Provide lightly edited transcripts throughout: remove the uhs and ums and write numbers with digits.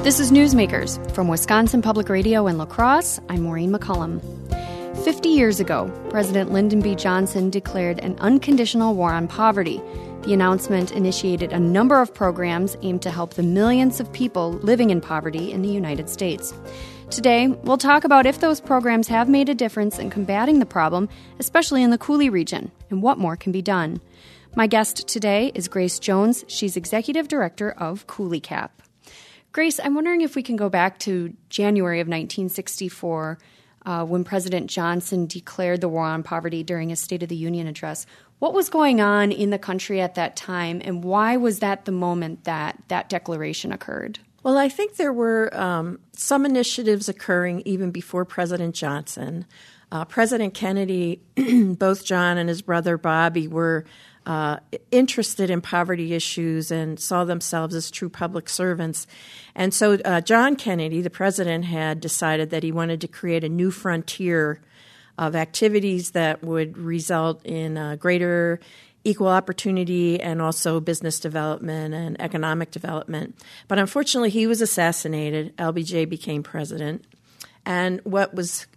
This is Newsmakers from Wisconsin Public Radio in La Crosse. I'm Maureen McCullum. 50 years ago, President Lyndon B. Johnson declared an unconditional war on poverty. The announcement initiated a number of programs aimed to help the millions of people living in poverty in the United States. Today, we'll talk about if those programs have made a difference in combating the problem, especially in the Coulee region, and what more can be done. My guest today is Grace Jones. She's Executive Director of Coulee CAP. Grace, I'm wondering if we can go back to January of 1964 when President Johnson declared the war on poverty during his State of the Union address. What was going on in the country at that time, and why was that the moment that that declaration occurred? Well, I think there were some initiatives occurring even before President Johnson. President Kennedy, both John and his brother Bobby, were interested in poverty issues and saw themselves as true public servants. And so John Kennedy, the president, had decided that he wanted to create a new frontier of activities that would result in greater equal opportunity and also business development and economic development. But unfortunately, he was assassinated. LBJ became president. And what was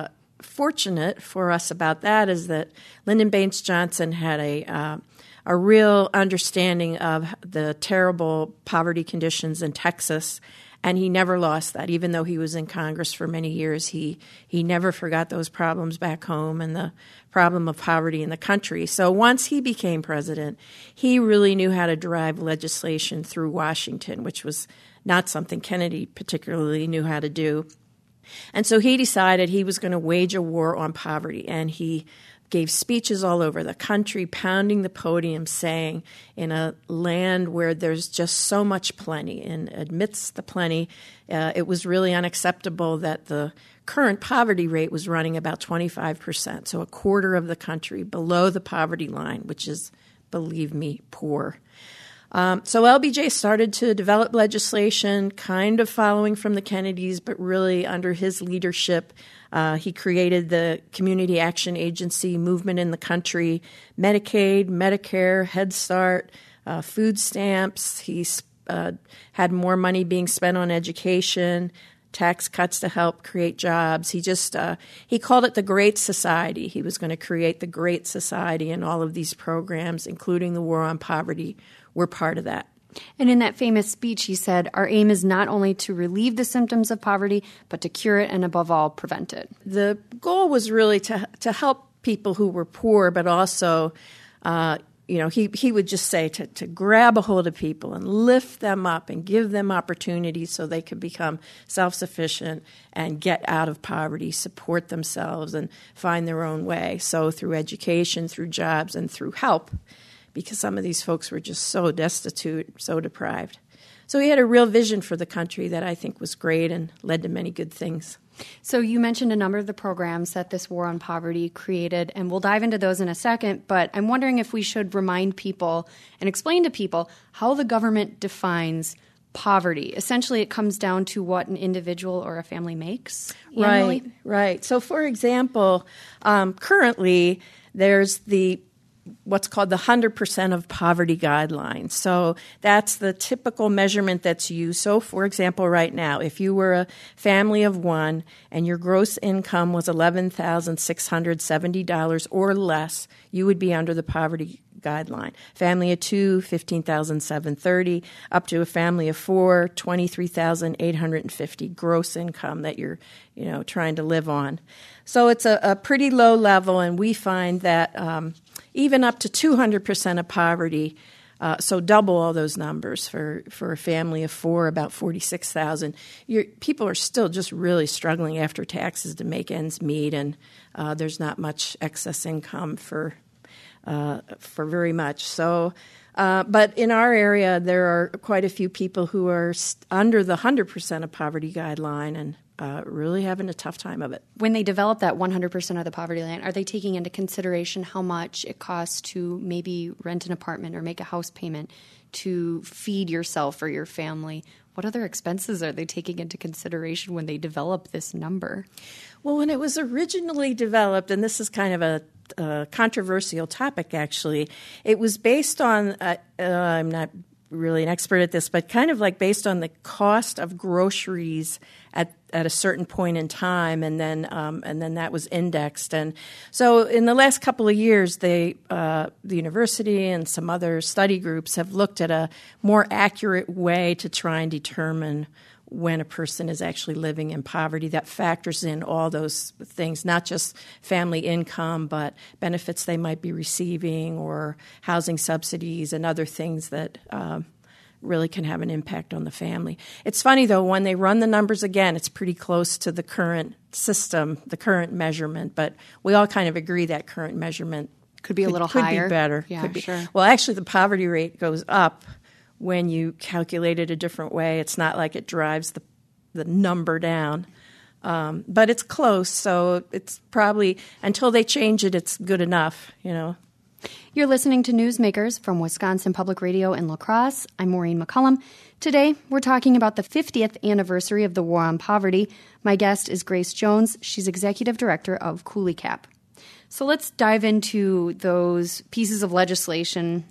fortunate for us about that is that Lyndon Baines Johnson had a real understanding of the terrible poverty conditions in Texas, and he never lost that. Even though he was in Congress for many years, he never forgot those problems back home and the problem of poverty in the country. So once he became president, he really knew how to drive legislation through Washington, which was not something Kennedy particularly knew how to do. And so he decided he was going to wage a war on poverty, and he gave speeches all over the country, pounding the podium, saying, in a land where there's just so much plenty, and amidst the plenty, it was really unacceptable that the current poverty rate was running about 25%, so a quarter of the country below the poverty line, which is, believe me, poor. So LBJ started to develop legislation, kind of following from the Kennedys, but really under his leadership. He created the Community Action Agency movement in the country, Medicaid, Medicare, Head Start, food stamps. He had more money being spent on education, tax cuts to help create jobs. He called it the Great Society. He was going to create the Great Society, and all of these programs, including the War on Poverty, were part of that. And in that famous speech, he said, our aim is not only to relieve the symptoms of poverty, but to cure it and, above all, prevent it. The goal was really to help people who were poor, but also, he would just say to grab a hold of people and lift them up and give them opportunities so they could become self-sufficient and get out of poverty, support themselves, and find their own way. So through education, through jobs, and through help, because some of these folks were just so destitute, so deprived. So he had a real vision for the country that I think was great and led to many good things. So you mentioned a number of the programs that this War on Poverty created, and we'll dive into those in a second, but I'm wondering if we should remind people and explain to people how the government defines poverty. Essentially, it comes down to what an individual or a family makes annually. Right. So, for example, currently there's what's called the 100% of poverty guideline. So that's the typical measurement that's used. So, for example, right now, if you were a family of one and your gross income was $11,670 or less, you would be under the poverty guideline. Family of two, $15,730, up to a family of four, $23,850 gross income that you're, trying to live on. So it's a pretty low level, and we find that even up to 200% of poverty, so double all those numbers for a family of four, about $46,000. People are still just really struggling after taxes to make ends meet, and there's not much excess income for very much. So, but in our area, there are quite a few people who are under the 100% of poverty guideline and really having a tough time of it. When they develop that 100% of the poverty line, are they taking into consideration how much it costs to maybe rent an apartment or make a house payment, to feed yourself or your family? What other expenses are they taking into consideration when they develop this number? Well, when it was originally developed, and this is kind of a controversial topic, actually, it was based on, I'm not really an expert at this, but kind of like based on the cost of groceries at a certain point in time, and then that was indexed. And so in the last couple of years, the university and some other study groups have looked at a more accurate way to try and determine when a person is actually living in poverty that factors in all those things, not just family income, but benefits they might be receiving or housing subsidies and other things that really can have an impact on the family. It's funny, though, when they run the numbers again, it's pretty close to the current system, the current measurement, but we all kind of agree that current measurement could be a little higher. Could be better. Yeah, could be. Sure. Well, actually, the poverty rate goes up when you calculate it a different way. It's not like it drives the number down. But it's close, so it's probably, until they change it, it's good enough, You're listening to Newsmakers from Wisconsin Public Radio in La Crosse. I'm Maureen McCullum. Today, we're talking about the 50th anniversary of the War on Poverty. My guest is Grace Jones. She's executive director of COOLICAP. So let's dive into those pieces of legislation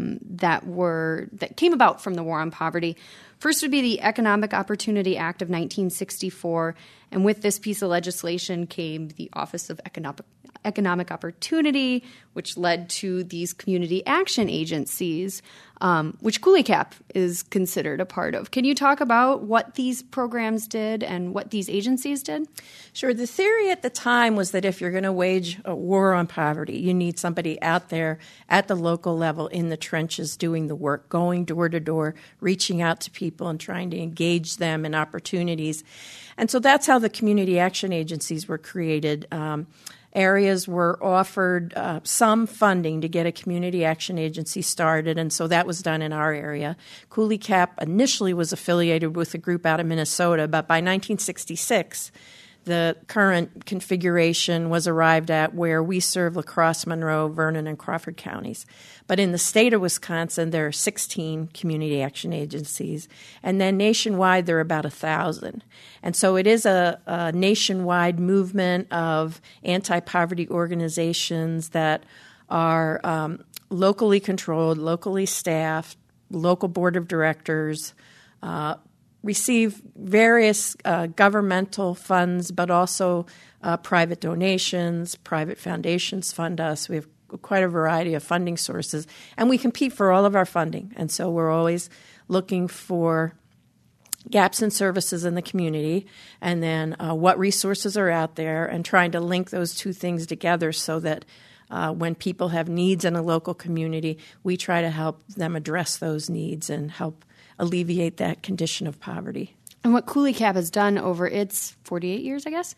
that came about from the War on Poverty. First would be the Economic Opportunity Act of 1964, and with this piece of legislation came the Office of Economic Opportunity, which led to these community action agencies, which COOLICAP is considered a part of. Can you talk about what these programs did and what these agencies did? Sure. The theory at the time was that if you're going to wage a war on poverty, you need somebody out there at the local level in the trenches doing the work, going door to door, reaching out to people and trying to engage them in opportunities. And so that's how the community action agencies were created. Areas were offered some funding to get a community action agency started, and so that was done in our area. COOLICAP initially was affiliated with a group out of Minnesota, but by 1966, the current configuration was arrived at where we serve La Crosse, Monroe, Vernon, and Crawford counties. But in the state of Wisconsin, there are 16 community action agencies, and then nationwide there are about 1,000. And so it is a nationwide movement of anti-poverty organizations that are locally controlled, locally staffed, local board of directors, receive various governmental funds, but also private donations. Private foundations fund us. We have quite a variety of funding sources, and we compete for all of our funding. And so we're always looking for gaps in services in the community, and then what resources are out there, and trying to link those two things together so that when people have needs in a local community, we try to help them address those needs and help alleviate that condition of poverty. And what COOLICAP has done over its 48 years, I guess,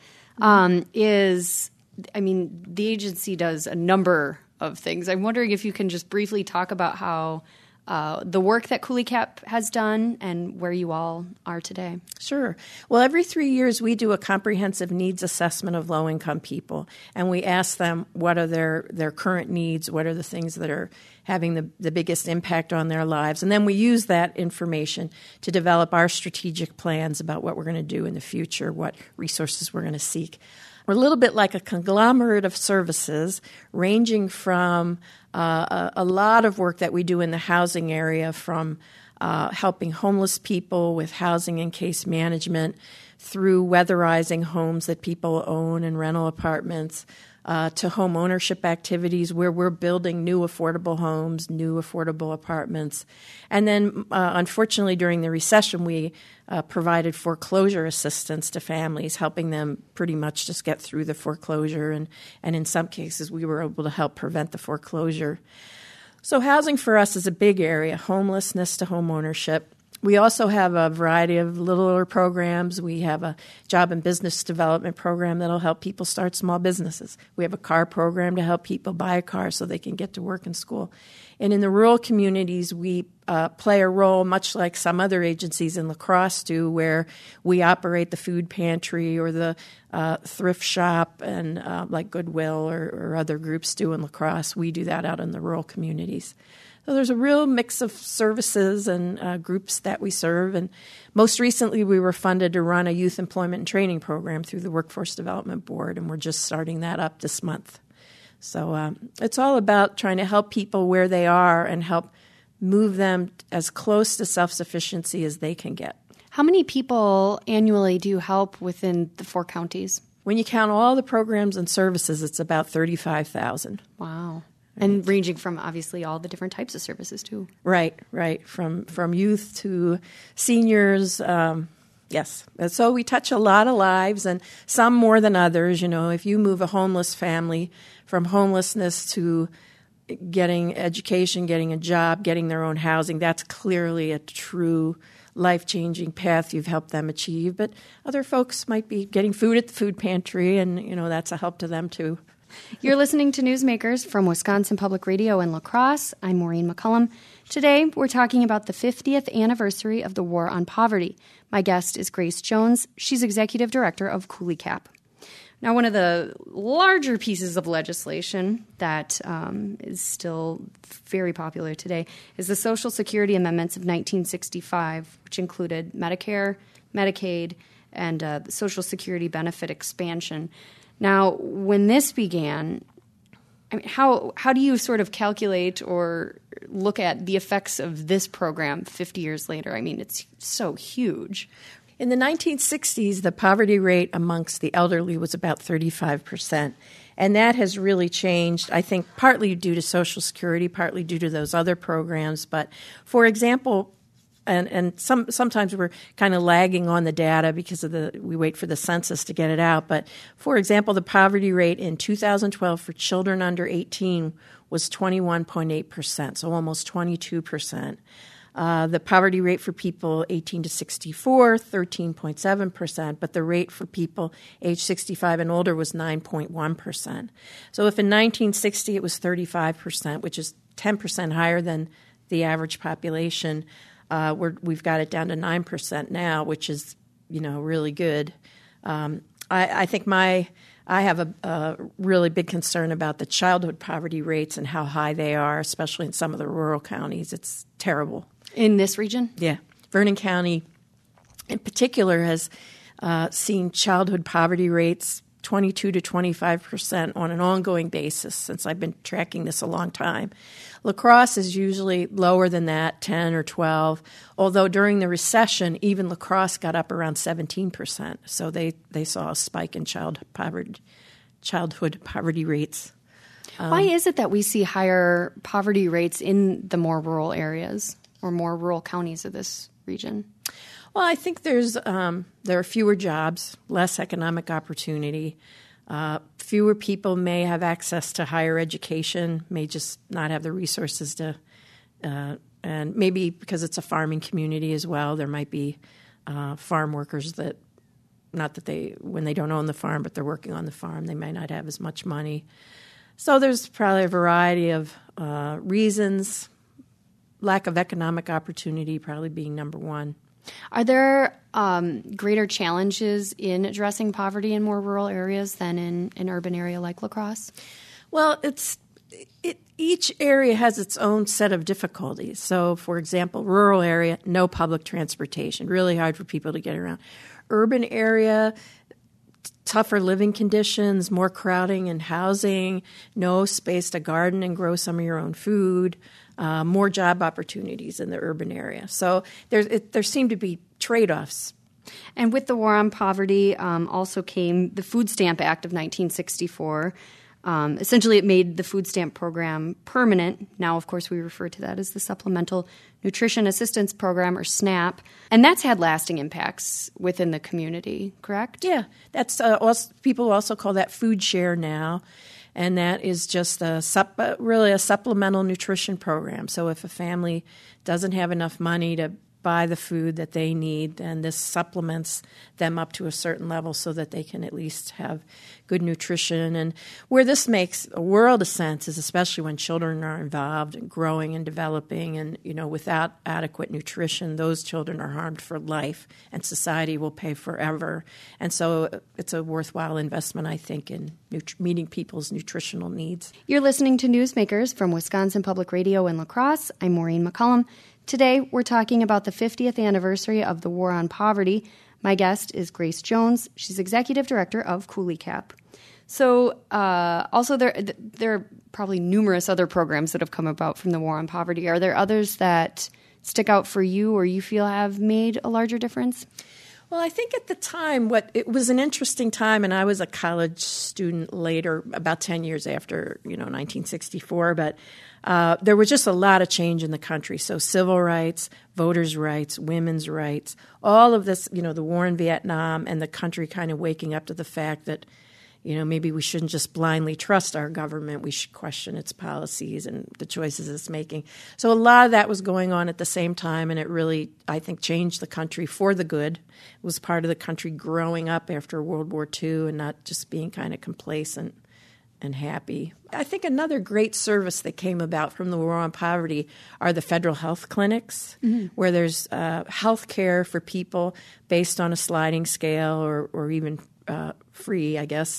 is, the agency does a number of things. I'm wondering if you can just briefly talk about how the work that COOLICAP has done and where you all are today. Sure. Well, every 3 years we do a comprehensive needs assessment of low-income people, and we ask them what are their current needs, what are the things that are having the biggest impact on their lives, and then we use that information to develop our strategic plans about what we're going to do in the future, what resources we're going to seek. We're a little bit like a conglomerate of services ranging from a lot of work that we do in the housing area, from helping homeless people with housing and case management through weatherizing homes that people own and rental apartments, to home ownership activities where we're building new affordable homes, new affordable apartments. And then, unfortunately, during the recession, we provided foreclosure assistance to families, helping them pretty much just get through the foreclosure. And in some cases, we were able to help prevent the foreclosure. So housing for us is a big area, homelessness to home ownership. We also have a variety of littler programs. We have a job and business development program that'll help people start small businesses. We have a car program to help people buy a car so they can get to work and school. And in the rural communities, we play a role much like some other agencies in La Crosse do, where we operate the food pantry or the thrift shop, and like Goodwill or other groups do in La Crosse. We do that out in the rural communities. So there's a real mix of services and groups that we serve. And most recently, we were funded to run a youth employment and training program through the Workforce Development Board, and we're just starting that up this month. So it's all about trying to help people where they are and help move them as close to self-sufficiency as they can get. How many people annually do you help within the 4 counties? When you count all the programs and services, it's about 35,000. Wow. And ranging from, obviously, all the different types of services, too. Right. From youth to seniors, yes. And so we touch a lot of lives, and some more than others. You know, if you move a homeless family from homelessness to getting education, getting a job, getting their own housing, that's clearly a true life-changing path you've helped them achieve. But other folks might be getting food at the food pantry, and, you know, that's a help to them, too. You're listening to Newsmakers from Wisconsin Public Radio in La Crosse. I'm Maureen McCullum. Today, we're talking about the 50th anniversary of the War on Poverty. My guest is Grace Jones. She's Executive Director of Coulee CAP. Now, one of the larger pieces of legislation that is still very popular today is the Social Security Amendments of 1965, which included Medicare, Medicaid, and the Social Security benefit expansion. Now, when this began, I mean, how do you sort of calculate or look at the effects of this program 50 years later? I mean, it's so huge. In the 1960s, the poverty rate amongst the elderly was about 35%. And that has really changed, I think, partly due to Social Security, partly due to those other programs. But, for example, and sometimes we're kind of lagging on the data because we wait for the census to get it out. But, for example, the poverty rate in 2012 for children under 18 was 21.8%, so almost 22%. The poverty rate for people 18 to 64, 13.7%, but the rate for people age 65 and older was 9.1%. So if in 1960 it was 35%, which is 10% higher than the average population, we've got it down to 9% now, which is, you know, really good. I think I have a really big concern about the childhood poverty rates and how high they are, especially in some of the rural counties. It's terrible. In this region? Yeah. Vernon County, in particular, has seen childhood poverty rates 22 to 25% on an ongoing basis since I've been tracking this a long time. La Crosse is usually lower than that, 10 or 12, although during the recession, even La Crosse got up around 17%. So they saw a spike in childhood poverty rates. Why is it that we see higher poverty rates in the more rural areas or more rural counties of this region? Well, I think there are fewer jobs, less economic opportunity. Fewer people may have access to higher education, may just not have the resources to, and maybe because it's a farming community as well, there might be farm workers that, not that when they don't own the farm, but they're working on the farm, they might not have as much money. So there's probably a variety of reasons, lack of economic opportunity probably being number one. Are there greater challenges in addressing poverty in more rural areas than in an urban area like La Crosse? Well, each area has its own set of difficulties. So, for example, rural area, no public transportation, really hard for people to get around. Urban area, tougher living conditions, more crowding and housing, no space to garden and grow some of your own food. More job opportunities in the urban area. So there seem to be trade-offs. And with the War on Poverty also came the Food Stamp Act of 1964. Essentially, it made the food stamp program permanent. Now, of course, we refer to that as the Supplemental Nutrition Assistance Program, or SNAP. And that's had lasting impacts within the community, correct? Yeah. That's people also call that food share now. And that is just really a supplemental nutrition program. So if a family doesn't have enough money to buy the food that they need, then this supplements them up to a certain level so that they can at least have good nutrition. And where this makes a world of sense is especially when children are involved in growing and developing, and, you know, without adequate nutrition, those children are harmed for life, and society will pay forever. And so it's a worthwhile investment, I think, in meeting people's nutritional needs. You're listening to Newsmakers from Wisconsin Public Radio in La Crosse. I'm Maureen McCullum. Today, we're talking about the 50th anniversary of the War on Poverty. My guest is Grace Jones. She's Executive Director of Coulee CAP. So also there are probably numerous other programs that have come about from the War on Poverty. Are there others that stick out for you or you feel have made a larger difference? Well, I think at the time, it was an interesting time, and I was a college student later, about 10 years after, 1964, but there was just a lot of change in the country. So civil rights, voters' rights, women's rights, all of this, the war in Vietnam and the country kind of waking up to the fact that, maybe we shouldn't just blindly trust our government. We should question its policies and the choices it's making. So a lot of that was going on at the same time, and it really, I think, changed the country for the good. It was part of the country growing up after World War II and not just being kind of complacent and happy. I think another great service that came about from the War on Poverty are the federal health clinics, where there's health care for people based on a sliding scale or even free, I guess.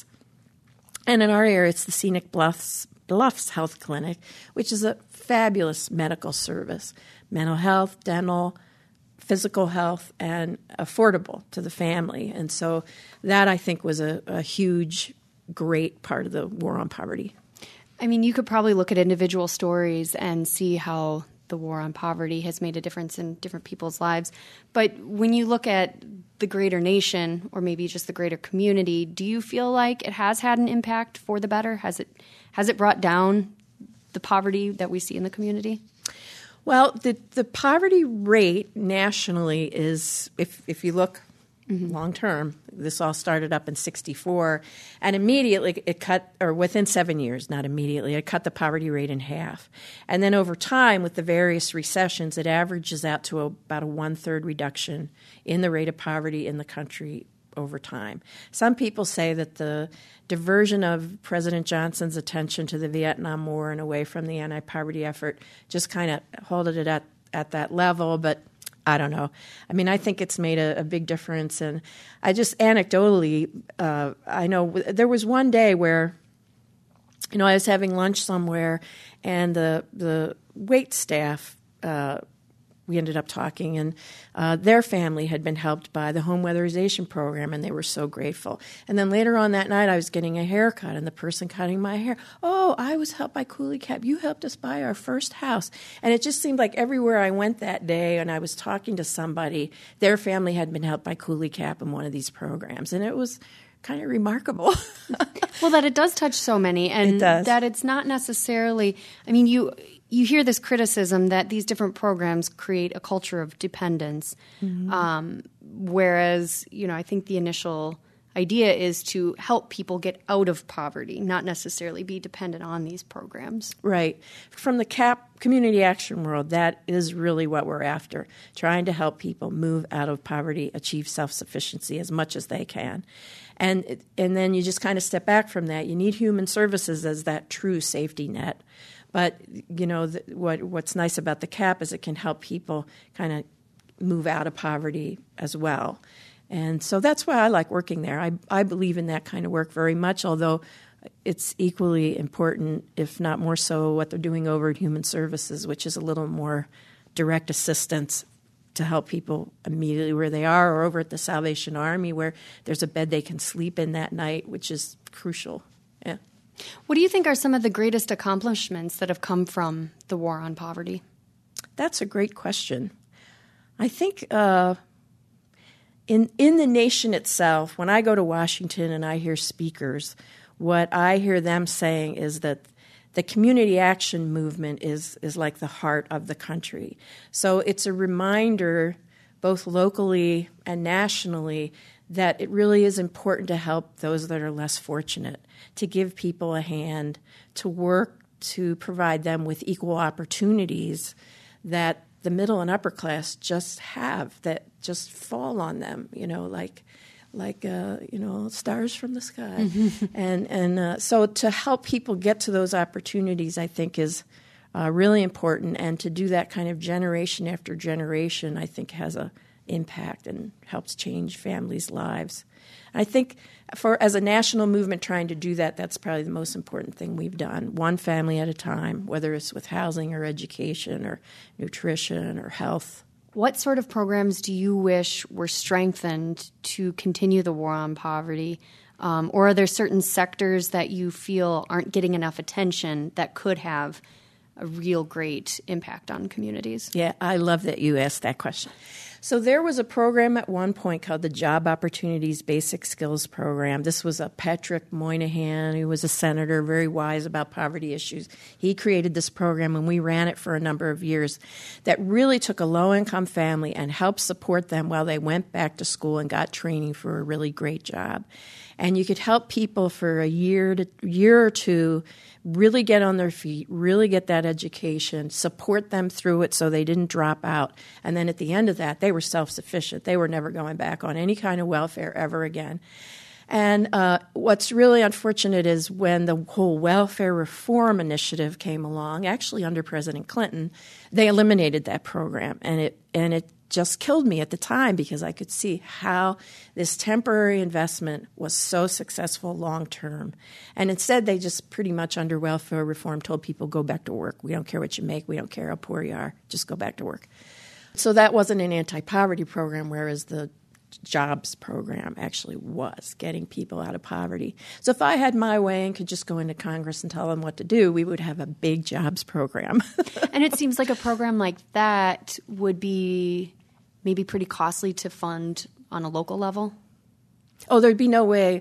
And in our area, it's the Scenic Bluffs Health Clinic, which is a fabulous medical service. Mental health, dental, physical health, and affordable to the family. And so that, I think, was a huge, great part of the War on Poverty. I mean, you could probably look at individual stories and see how the War on Poverty has made a difference in different people's lives. But when you look at the greater nation or maybe just the greater community, do you feel like it has had an impact for the better? Has it brought down the poverty that we see in the community? Well, the poverty rate nationally is, if you look long term, this all started up in 1964, and immediately it cut, or within 7 years, not immediately, it cut the poverty rate in half. And then over time, with the various recessions, it averages out to about a 1/3 reduction in the rate of poverty in the country over time. Some people say that the diversion of President Johnson's attention to the Vietnam War and away from the anti-poverty effort just kind of holded it at that level, but I don't know. I mean, I think it's made a big difference. And I just anecdotally, I know there was one day where, I was having lunch somewhere, and the wait staff, we ended up talking, and their family had been helped by the home weatherization program, and they were so grateful. And then later on that night, I was getting a haircut, and the person cutting my hair, "Oh, I was helped by Cooley Cap. You helped us buy our first house." And it just seemed like everywhere I went that day and I was talking to somebody, their family had been helped by Cooley Cap in one of these programs. And it was kind of remarkable. Well, that it does touch so many, and that it's not necessarily, I mean, you hear this criticism that these different programs create a culture of dependence, whereas, I think the initial idea is to help people get out of poverty, not necessarily be dependent on these programs. Right. From the CAP community action world, that is really what we're after, trying to help people move out of poverty, achieve self-sufficiency as much as they can. And then you just kind of step back from that. You need human services as that true safety net. But, what's nice about the CAP is it can help people kind of move out of poverty as well. And so that's why I like working there. I believe in that kind of work very much, although it's equally important, if not more so, what they're doing over at Human Services, which is a little more direct assistance to help people immediately where they are, or over at the Salvation Army where there's a bed they can sleep in that night, which is crucial. Yeah. What do you think are some of the greatest accomplishments that have come from the War on Poverty? That's a great question. I think in the nation itself, when I go to Washington and I hear speakers, what I hear them saying is that the community action movement is like the heart of the country. So it's a reminder, both locally and nationally, that it really is important to help those that are less fortunate, to give people a hand, to work to provide them with equal opportunities that the middle and upper class just have, that just fall on them, like stars from the sky. And so to help people get to those opportunities, I think, is really important. And to do that kind of generation after generation, I think, has a impact and helps change families' lives. I think as a national movement trying to do that, that's probably the most important thing we've done, one family at a time, whether it's with housing or education or nutrition or health. What sort of programs do you wish were strengthened to continue the war on poverty Or are there certain sectors that you feel aren't getting enough attention that could have a real great impact on communities? Yeah, I love that you asked that question. So there was a program at one point called the Job Opportunities Basic Skills Program. This was a Patrick Moynihan, who was a senator, very wise about poverty issues. He created this program, and we ran it for a number of years, that really took a low-income family and helped support them while they went back to school and got training for a really great job. And you could help people for a year or two really get on their feet, really get that education, support them through it so they didn't drop out. And then at the end of that, they were self-sufficient. They were never going back on any kind of welfare ever again. And what's really unfortunate is when the whole welfare reform initiative came along, actually under President Clinton, they eliminated that program. And it just killed me at the time because I could see how this temporary investment was so successful long term. And instead, they just pretty much under welfare reform told people, go back to work. We don't care what you make. We don't care how poor you are. Just go back to work. So that wasn't an anti-poverty program, whereas the jobs program actually was getting people out of poverty. So if I had my way and could just go into Congress and tell them what to do, we would have a big jobs program. And it seems like a program like that would be maybe pretty costly to fund on a local level. Oh, there'd be no way.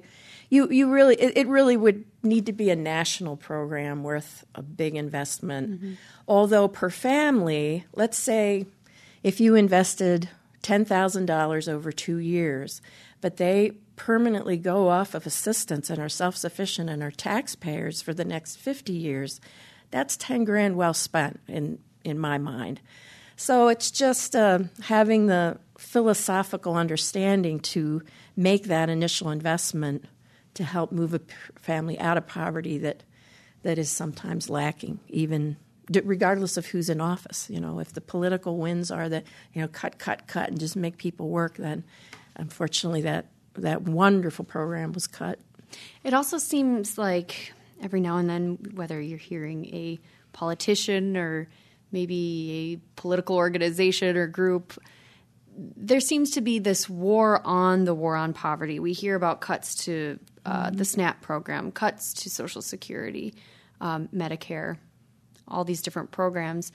It really would need to be a national program worth a big investment. Mm-hmm. Although per family, let's say if you invested $10,000 over 2 years, but they permanently go off of assistance and are self-sufficient and are taxpayers for the next 50 years, that's $10,000 well spent in my mind. So it's just having the philosophical understanding to make that initial investment to help move a family out of poverty that is sometimes lacking, even regardless of who's in office. You know, if the political winds are that, cut, and just make people work, then unfortunately that wonderful program was cut. It also seems like every now and then, whether you're hearing a politician or maybe a political organization or group, there seems to be this war on poverty. We hear about cuts to the SNAP program, cuts to Social Security, Medicare, all these different programs.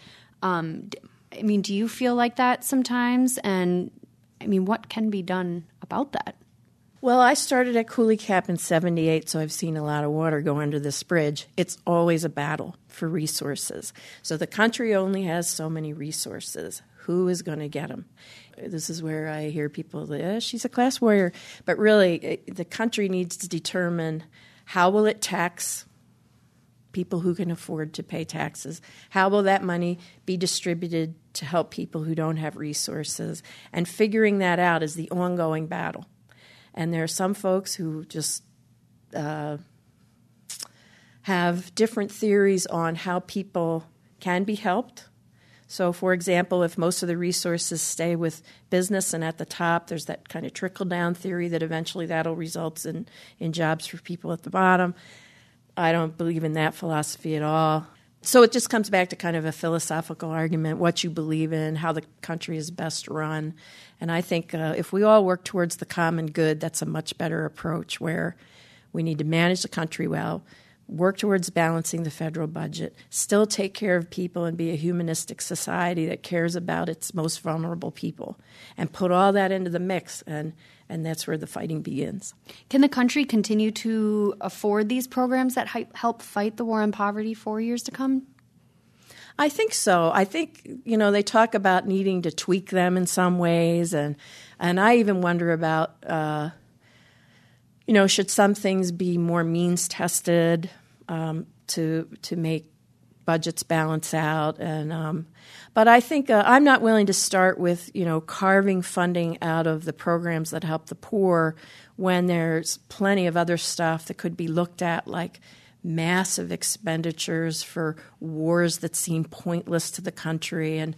Do you feel like that sometimes? And, what can be done about that? Well, I started at Cooley Cap in 1978, so I've seen a lot of water go under this bridge. It's always a battle for resources. So the country only has so many resources. Who is going to get them? This is where I hear people, she's a class warrior. But really, the country needs to determine how will it tax people who can afford to pay taxes? How will that money be distributed to help people who don't have resources? And figuring that out is the ongoing battle. And there are some folks who just have different theories on how people can be helped. So, for example, if most of the resources stay with business and at the top, there's that kind of trickle-down theory that eventually that'll result in jobs for people at the bottom. I don't believe in that philosophy at all. So it just comes back to kind of a philosophical argument, what you believe in, how the country is best run. And I think if we all work towards the common good, that's a much better approach, where we need to manage the country well, work towards balancing the federal budget, still take care of people and be a humanistic society that cares about its most vulnerable people, and put all that into the mix, and that's where the fighting begins. Can the country continue to afford these programs that help fight the war on poverty for years to come? I think so. I think, they talk about needing to tweak them in some ways, and I even wonder about, should some things be more means-tested to make budgets balance out, but I think I'm not willing to start with carving funding out of the programs that help the poor when there's plenty of other stuff that could be looked at, like massive expenditures for wars that seem pointless to the country, and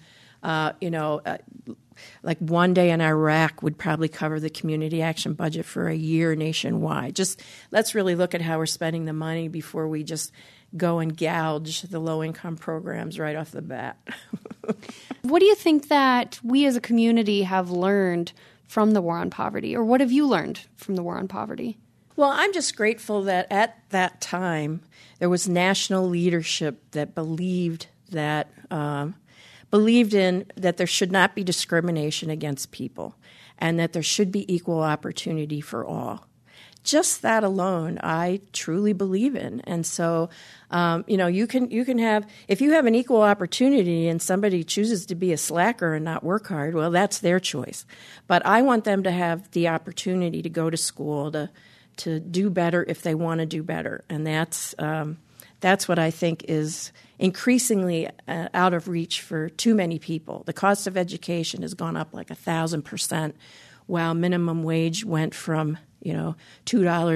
like one day in Iraq would probably cover the community action budget for a year nationwide. Just let's really look at how we're spending the money before we just go and gouge the low-income programs right off the bat. What do you think that we as a community have learned from the war on poverty, or what have you learned from the war on poverty? Well, I'm just grateful that at that time there was national leadership that believed in that there should not be discrimination against people and that there should be equal opportunity for all. Just that alone, I truly believe in. And so, you can have, if you have an equal opportunity and somebody chooses to be a slacker and not work hard, well, that's their choice. But I want them to have the opportunity to go to school, to do better if they want to do better. And that's what I think is increasingly out of reach for too many people. The cost of education has gone up like 1,000%, while minimum wage went from $2 to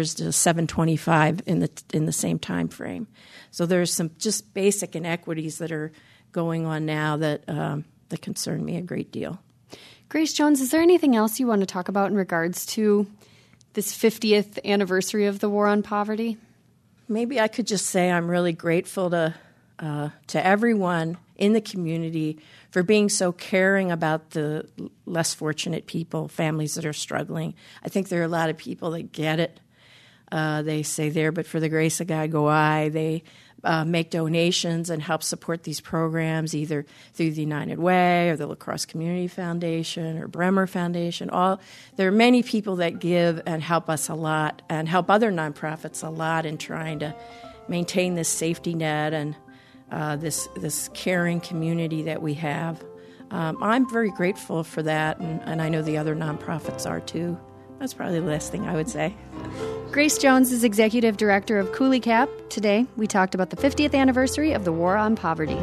$7.25 in the same time frame. So there's some just basic inequities that are going on now that concern me a great deal. Grace Jones, is there anything else you want to talk about in regards to this 50th anniversary of the War on Poverty? Maybe I could just say I'm really grateful to everyone in the community for being so caring about the less fortunate people, families that are struggling. I think there are a lot of people that get it. They say there, but for the grace of God go I. They make donations and help support these programs either through the United Way or the La Crosse Community Foundation or Bremer Foundation. There are many people that give and help us a lot and help other nonprofits a lot in trying to maintain this safety net and this caring community that we have. I'm very grateful for that, and I know the other nonprofits are too. That's probably the last thing I would say. Grace Jones is Executive Director of Coulee Cap. Today, we talked about the 50th anniversary of the War on Poverty.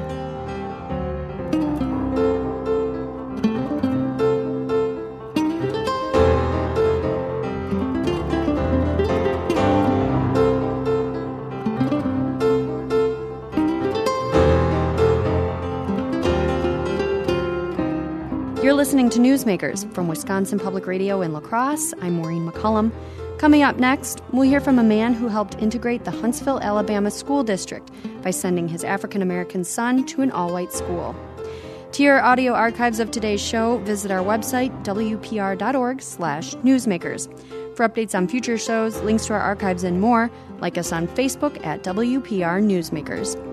You're listening to Newsmakers from Wisconsin Public Radio in La Crosse. I'm Maureen McCullum. Coming up next, we'll hear from a man who helped integrate the Huntsville, Alabama school district by sending his African-American son to an all-white school. To hear audio archives of today's show, visit our website, wpr.org/newsmakers. For updates on future shows, links to our archives, and more, like us on Facebook at WPR Newsmakers.